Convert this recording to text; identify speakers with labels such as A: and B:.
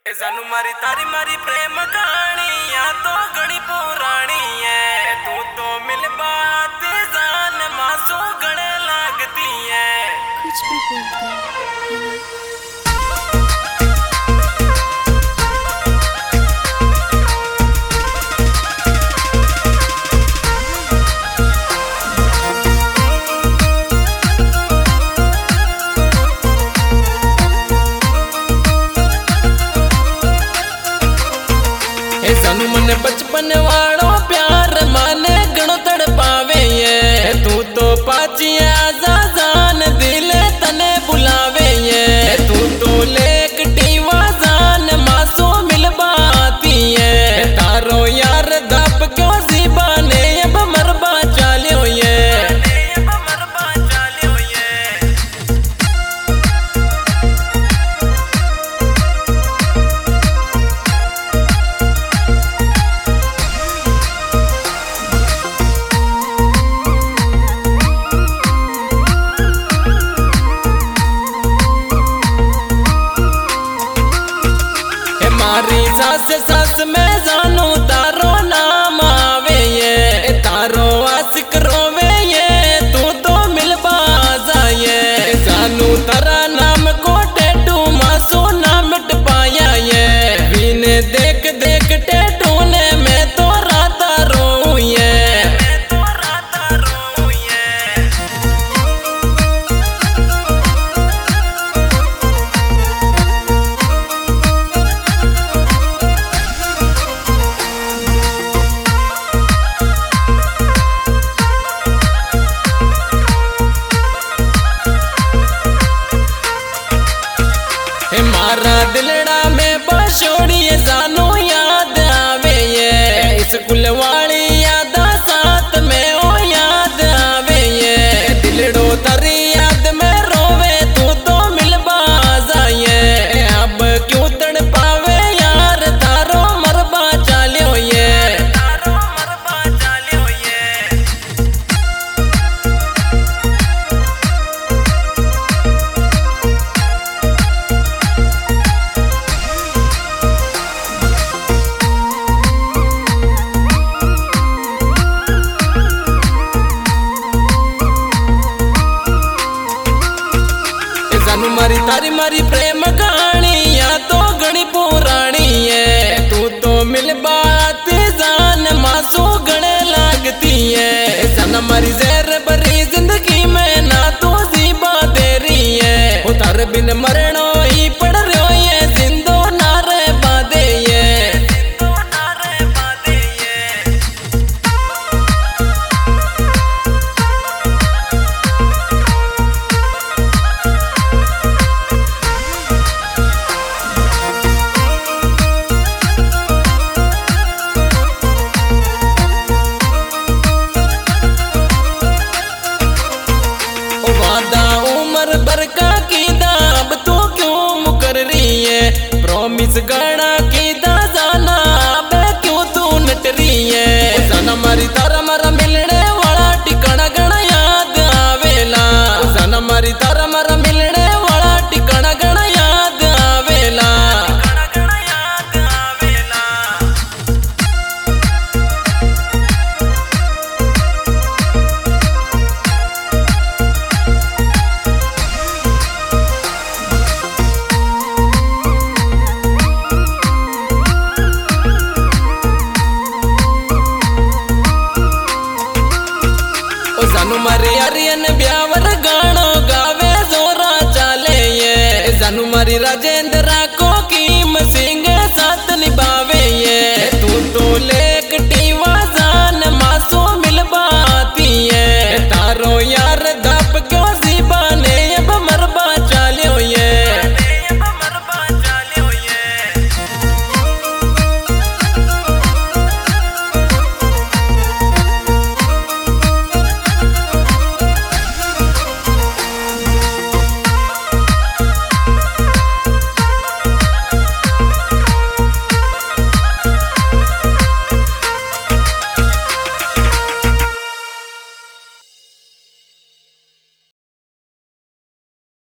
A: जानू मारी तारी मारी प्रेम कहानी या तो घड़ी पुरानी है। तू तो मिल बात जान मासो गड़े लागती है।
B: कुछ भी बोलते हैं
A: जानू मन बचपन वालों प्यार माने गणो तड़ पावे ये। तू तो पाची आजा जान दिल तने बुलावे ये। तू तो लेक टीवा जान मासो मिल बाती है। तारो यार दब क्यों जीबाने अब मरबा चालियो ये। मारी सास सास में जानू तारो नाम आवे ये। तारो आशिक रोवे ये। तू तो मिल बाजा ये। जानू तारा नाम को टेटू मासो ना मिट पाया ये। बिने देख देख टेटू ने मैं तो राता रो ये। मारा दिलड़ा में बसोड़ी जानू याद आवे ये। स्कूल वाली याद साथ में ओ याद आवे ये। दिलड़ो तरी याद में रोवे तू तो मिल बाजा ये। अब क्यों तड़ पावे यार तारो मरबा चालियो ये। जानू मारी तारी मारी प्रेम कहानी या तो घड़ी पुरानी है। तू तो मिल बात जान मासो गड़े लागती है। जाना मारी जहर भरी जिंदगी में ना तो जीबा दे रही है। वो तार बिन मरणो ही पड़ रहो ये। जिंदो नारे बादे ये। उम्र बरका की दाब तू क्यों मुकर रही है। प्रॉमिस गड़ा की दा जाना अब क्यों तू नट रही है। जाना मारी तारा मारा मिलने वाला ठिकाना गणा याद आवेला। जाना मारी तारा मारा मिलने वाला ठिकाना गणा याद आवेला। जानू मारी आर्यन ब्यावर गानो गावे जोरा चाले ये। जानू मारी राजेंद्र